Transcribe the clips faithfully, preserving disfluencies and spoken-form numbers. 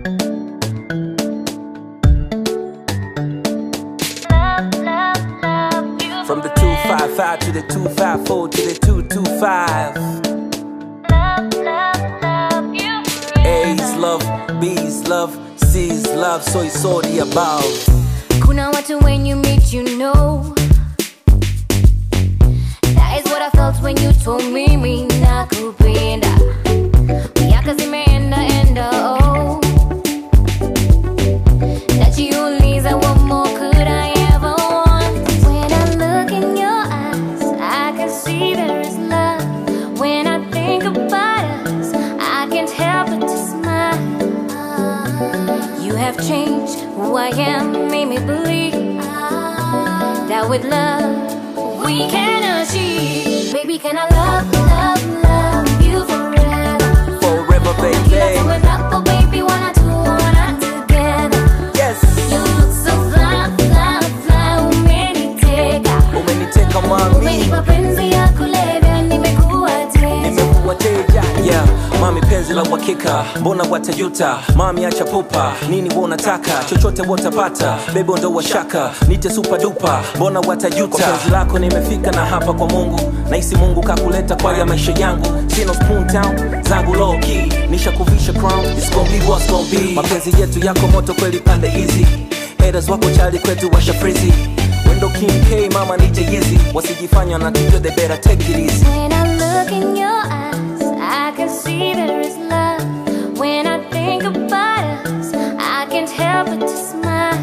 From the two five five to the two five four to the two two five. A's love, B's love, C's love, so it's all the above. Kuna watu when you meet you know. That is what I felt when you told me mi nakupenda. Miaka zimeenda enda oh. Najiuliza what more could I ever want. When I look in your eyes I can see there is love. When I think about us I can't help but to smile. You have changed who I am, made me believe that with love we can achieve. Baby, can I love, love, love you forever? Forever, baby. Let's up, oh baby, wanna do wanna together. Yes. You look so fly, fly, fly. Umeniteka, Umeniteka mami, umenipa mapenzi ya kulevya, nimekuwa teja. nimekuwa teja. Yeah, mami penzi la uhakika, mbona watajuta? Mami acha pupa, nini wanataka? Chochote watapata, bebo ndo washaka. Nite super duper, mbona watajuta? Kwa penzi lako nimefika na hapa kwa Mungu. Nahisi Mungu kakuleta kwa ya maisha yangu. Sino spoon town, zangu low key. Nisha kuvisha crown, it's gon' be what's gon' be. Mapenzi yetu yako moto kweli pande hizi. Haters wako chali kwetu washa frizi. Window King K, mama nite easy. Wasijifanya na tujue, they better take it easy. When I look in your eyes I can see there is love. When I think about us I can't help but to smile.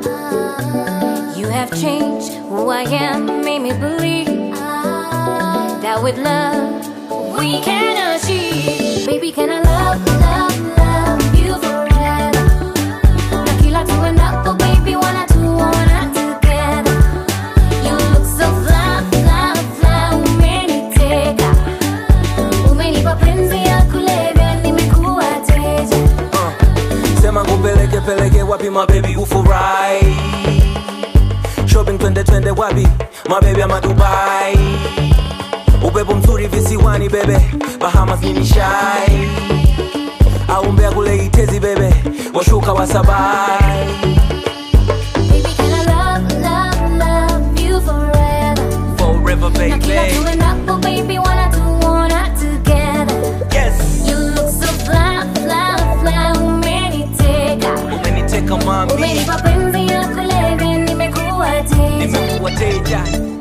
You have changed who I am, made me believe that with love we can achieve. Baby, can I love, love, love you forever? Na kila tuendapo baby wanna do wanna together. You look so fly, fly, fly. Umeniteka, umenipa penzi ya kulevya, nimekuwa teja. Uh, sema kupeleke peleke wapi my baby ufurahi. Shopping twende twende wapi my baby ama Dubai. Upepo mzuri visiwani bebe, Bahamas mimi shy. Au Mbeya kule Itezi bebe, washuka wasabai. Baby, can I love, love, love you forever? Forever baby. Na kila tuendapo baby wanna do wanna together. Yes. You look so fly, fly, fly. Umeniteka, Umeniteka mami, umenipa penzi ya kulevya, nimekuwa teja. nimekuwa teja.